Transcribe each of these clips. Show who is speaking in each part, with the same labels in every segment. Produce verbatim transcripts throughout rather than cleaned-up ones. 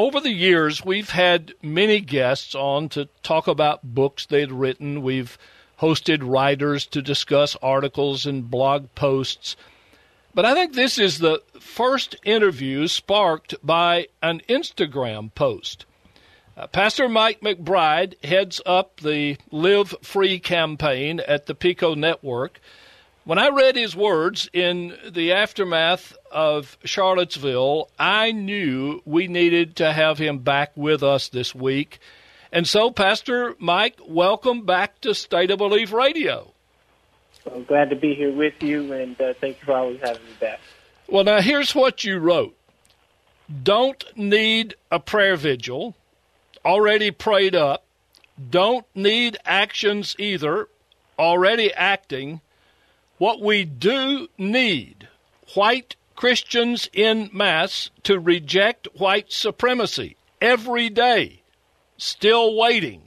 Speaker 1: over the years, we've had many guests on to talk about books they'd written. We've hosted writers to discuss articles and blog posts. But I think this is the first interview sparked by an Instagram post. Uh, Pastor Mike McBride heads up the Live Free campaign at the Pico Network. When I read his words in the aftermath of Charlottesville, I knew we needed to have him back with us this week. And so, Pastor Mike, welcome back to State of Belief Radio.
Speaker 2: I'm glad to be here with you, and uh, thank you for always having me back.
Speaker 1: Well, now, here's what you wrote. Don't need a prayer vigil, already prayed up. Don't need actions either, already acting. What we do need, white Christians en masse to reject white supremacy every day, still waiting.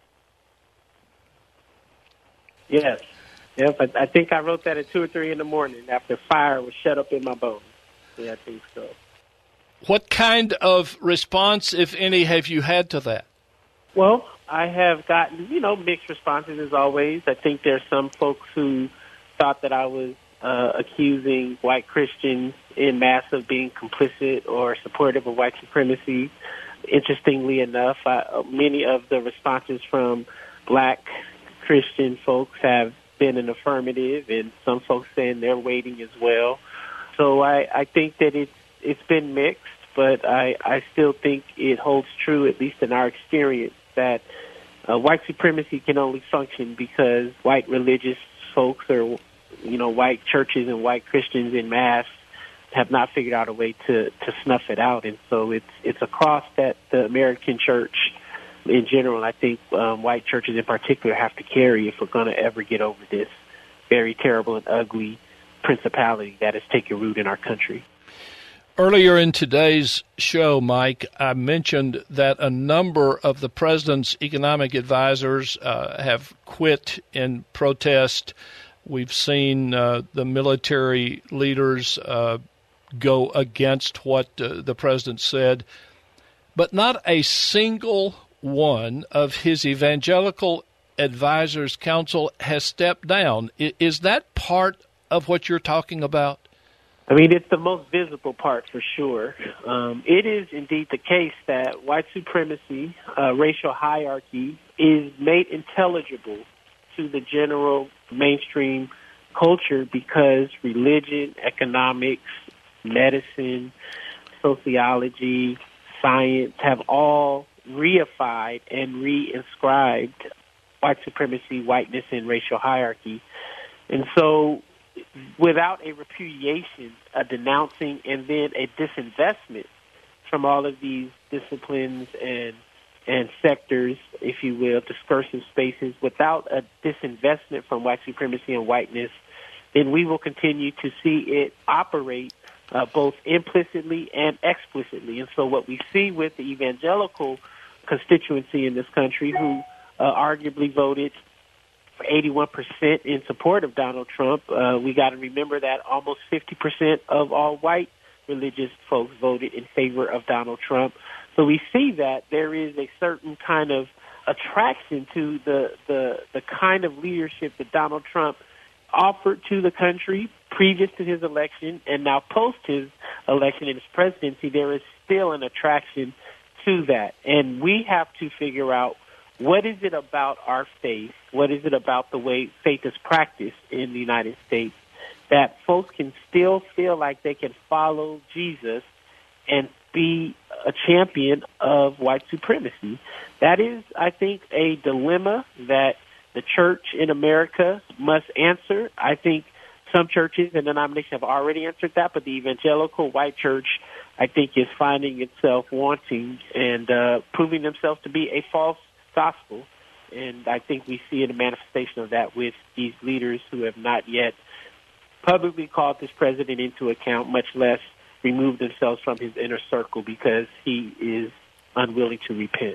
Speaker 2: Yes. Yep. I, I think I wrote that at two or three in the morning after fire was shut up in my bones. Yeah, I think so.
Speaker 1: What kind of response, if any, have you had to that?
Speaker 2: Well, I have gotten, you know, mixed responses as always. I think there's some folks who thought that I was uh, accusing white Christians en masse of being complicit or supportive of white supremacy. Interestingly enough, I, many of the responses from black Christian folks have been an affirmative, and some folks saying they're waiting as well. So I, I think that it's it's been mixed, but I, I still think it holds true, at least in our experience, that uh, white supremacy can only function because white religious folks or you know, white churches and white Christians en masse have not figured out a way to, to snuff it out. And so it's it's a cross that the American church in general, I think um, white churches in particular, have to carry if we're going to ever get over this very terrible and ugly principality that has taken root in our country.
Speaker 1: Earlier in today's show, Mike, I mentioned that a number of the president's economic advisors uh, have quit in protest. We've seen uh, the military leaders uh, go against what uh, the president said, but not a single one of his evangelical advisors' council has stepped down. I- is that part of what you're talking about?
Speaker 2: I mean, it's the most visible part for sure. Um, it is indeed the case that white supremacy, uh, racial hierarchy, is made intelligible to the general mainstream culture because religion, economics, medicine, sociology, science have all reified and re-inscribed white supremacy, whiteness, and racial hierarchy. And so without a repudiation, a denouncing, and then a disinvestment from all of these disciplines and and sectors, if you will, discursive spaces, without a disinvestment from white supremacy and whiteness, then we will continue to see it operate uh, both implicitly and explicitly. And so what we see with the evangelical constituency in this country, who uh, arguably voted for eighty-one percent in support of Donald Trump, uh, we got to remember that almost fifty percent of all white religious folks voted in favor of Donald Trump. So we see that there is a certain kind of attraction to the, the the kind of leadership that Donald Trump offered to the country previous to his election, and now post his election and his presidency, there is still an attraction to that. And we have to figure out, what is it about our faith, what is it about the way faith is practiced in the United States, that folks can still feel like they can follow Jesus and be a champion of white supremacy. That is, I think, a dilemma that the church in America must answer. I think some churches and denominations have already answered that, but the evangelical white church, I think, is finding itself wanting and uh, proving themselves to be a false gospel. And I think we see a manifestation of that with these leaders who have not yet publicly called this president into account, much less remove themselves from his inner circle because he is unwilling to repent.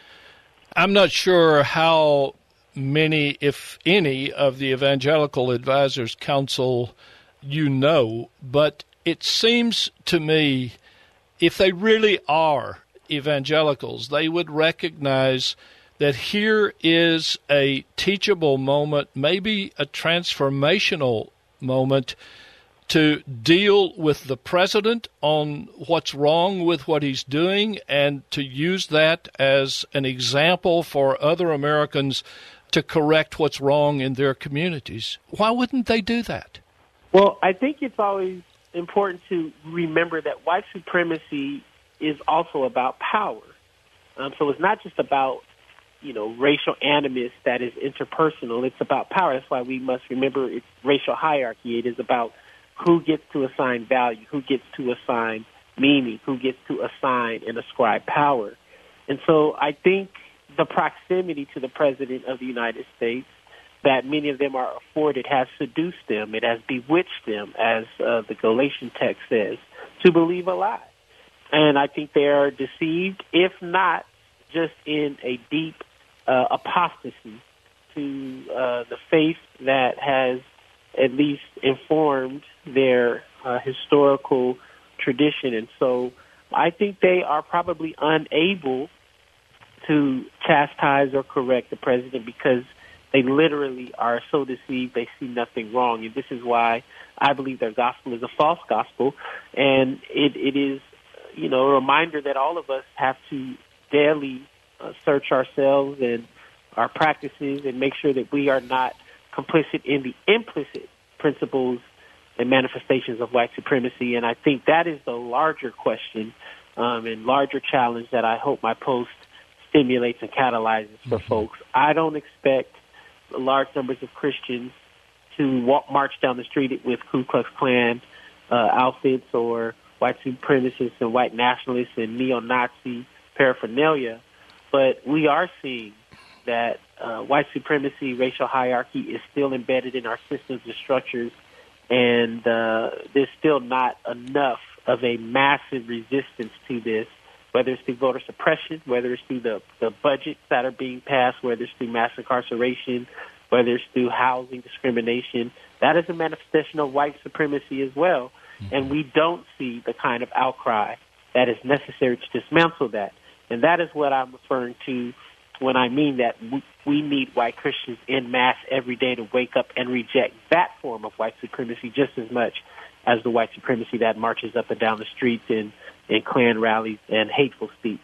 Speaker 1: I'm not sure how many, if any, of the Evangelical Advisors Council you know, but it seems to me if they really are evangelicals, they would recognize that here is a teachable moment, maybe a transformational moment, to deal with the president on what's wrong with what he's doing and to use that as an example for other Americans to correct what's wrong in their communities. Why wouldn't they do that?
Speaker 2: Well, I think it's always important to remember that white supremacy is also about power. Um, so it's not just about, you know, racial animus that is interpersonal. It's about power. That's why we must remember it's racial hierarchy. It is about who gets to assign value, who gets to assign meaning, who gets to assign and ascribe power. And so I think the proximity to the President of the United States that many of them are afforded has seduced them. It has bewitched them, as uh, the Galatian text says, to believe a lie. And I think they are deceived, if not just in a deep uh, apostasy to uh, the faith that has at least informed their uh, historical tradition. And so I think they are probably unable to chastise or correct the president because they literally are so deceived they see nothing wrong. And this is why I believe their gospel is a false gospel. And it, it is, you know, a reminder that all of us have to daily uh, search ourselves and our practices and make sure that we are not complicit in the implicit principles and manifestations of white supremacy. And I think that is the larger question um, and larger challenge that I hope my post stimulates and catalyzes for mm-hmm. folks. I don't expect large numbers of Christians to walk, march down the street with Ku Klux Klan uh, outfits or white supremacists and white nationalists and neo-Nazi paraphernalia, but we are seeing that uh, white supremacy, racial hierarchy is still embedded in our systems and structures, and uh, there's still not enough of a massive resistance to this, whether it's through voter suppression, whether it's through the, the budgets that are being passed, whether it's through mass incarceration, whether it's through housing discrimination. That is a manifestation of white supremacy as well, mm-hmm. and we don't see the kind of outcry that is necessary to dismantle that. And that is what I'm referring to when I mean that we need white Christians en masse every day to wake up and reject that form of white supremacy just as much as the white supremacy that marches up and down the streets in, in Klan rallies and hateful speech.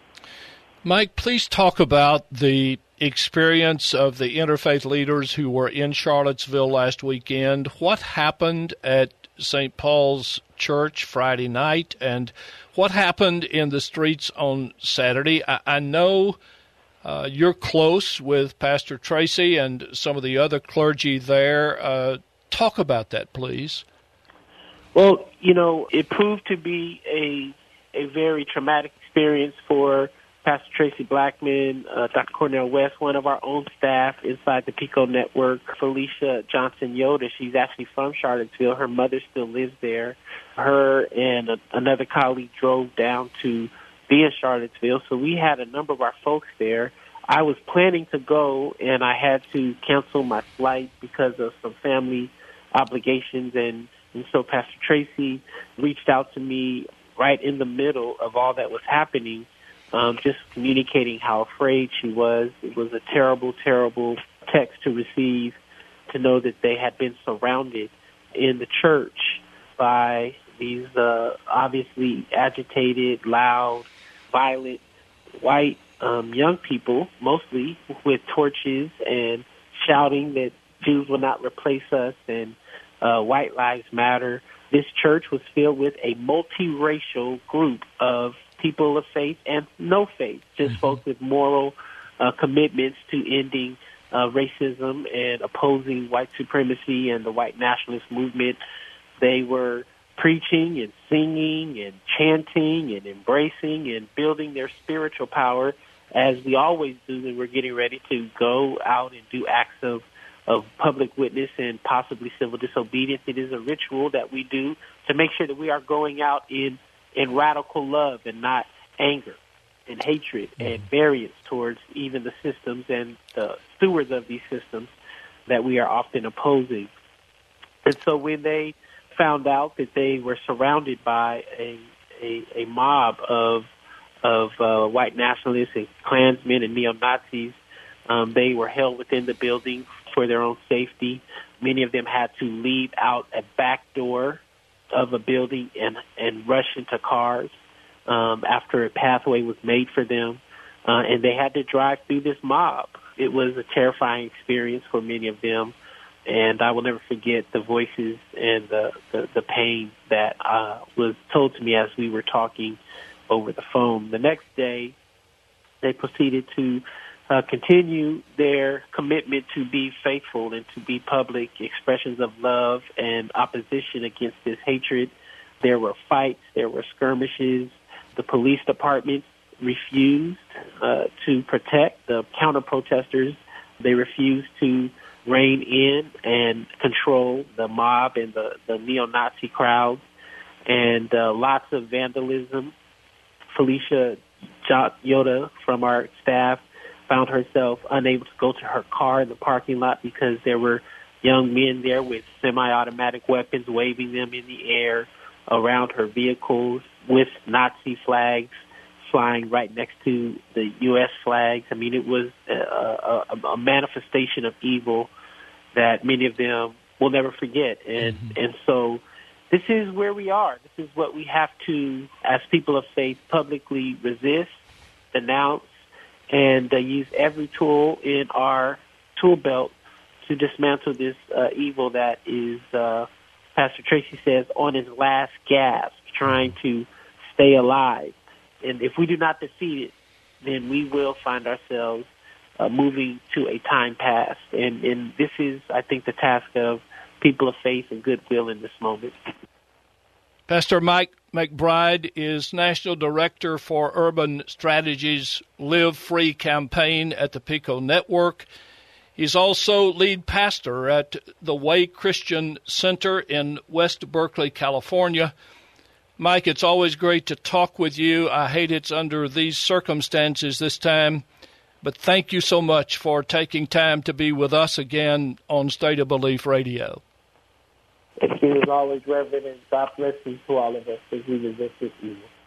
Speaker 1: Mike, please talk about the experience of the interfaith leaders who were in Charlottesville last weekend. What happened at Saint Paul's Church Friday night, and what happened in the streets on Saturday? I, I know Uh, you're close with Pastor Tracy and some of the other clergy there. Uh, talk about that, please.
Speaker 2: Well, you know, it proved to be a a very traumatic experience for Pastor Tracy Blackman, uh, Doctor Cornel West, one of our own staff inside the PICO network, Felicia Johnson Yoda. She's actually from Charlottesville. Her mother still lives there. Her and a, another colleague drove down to be in Charlottesville, so we had a number of our folks there. I was planning to go, and I had to cancel my flight because of some family obligations, and, and so Pastor Tracy reached out to me right in the middle of all that was happening, um, just communicating how afraid she was. It was a terrible, terrible text to receive, to know that they had been surrounded in the church by these uh, obviously agitated, loud, violent, white um, young people, mostly with torches and shouting that Jews will not replace us and uh, white lives matter. This church was filled with a multiracial group of people of faith and no faith, just mm-hmm. folks with moral uh, commitments to ending uh, racism and opposing white supremacy and the white nationalist movement. They were preaching and singing and chanting and embracing and building their spiritual power, as we always do when we're getting ready to go out and do acts of, of public witness and possibly civil disobedience. It is a ritual that we do to make sure that we are going out in, in radical love and not anger and hatred and variance towards even the systems and the stewards of these systems that we are often opposing. And so when they found out that they were surrounded by a, a, a mob of of uh, white nationalists and Klansmen and neo-Nazis. Um, they were held within the building for their own safety. Many of them had to leave out a back door of a building and, and rush into cars um, after a pathway was made for them. Uh, and they had to drive through this mob. It was a terrifying experience for many of them. And I will never forget the voices and the, the, the pain that uh, was told to me as we were talking over the phone. The next day, they proceeded to uh, continue their commitment to be faithful and to be public expressions of love and opposition against this hatred. There were fights, there were skirmishes. The police department refused uh, to protect the counter-protesters. They refused to rein in and control the mob and the, the neo-Nazi crowds, and uh, lots of vandalism. Felicia Yoda from our staff found herself unable to go to her car in the parking lot because there were young men there with semi-automatic weapons waving them in the air around her vehicles with Nazi flags flying right next to the U S flags. I mean, it was a, a, a manifestation of evil that many of them will never forget. And mm-hmm. and so this is where we are. This is what we have to, as people of faith, publicly resist, denounce, and uh, use every tool in our tool belt to dismantle this uh, evil that is, uh, Pastor Tracy says, on his last gasp, trying to stay alive. And if we do not defeat it, then we will find ourselves uh, moving to a time past. And, and this is, I think, the task of people of faith and goodwill in this moment.
Speaker 1: Pastor Mike McBride is National Director for Urban Strategies Live Free campaign at the PICO Network. He's also lead pastor at the Way Christian Center in West Berkeley, California. Mike, it's always great to talk with you. I hate it's under these circumstances this time, but thank you so much for taking time to be with us again on State of Belief Radio.
Speaker 2: Thank you as always, Reverend, and God bless you to all of us as we resist this evil.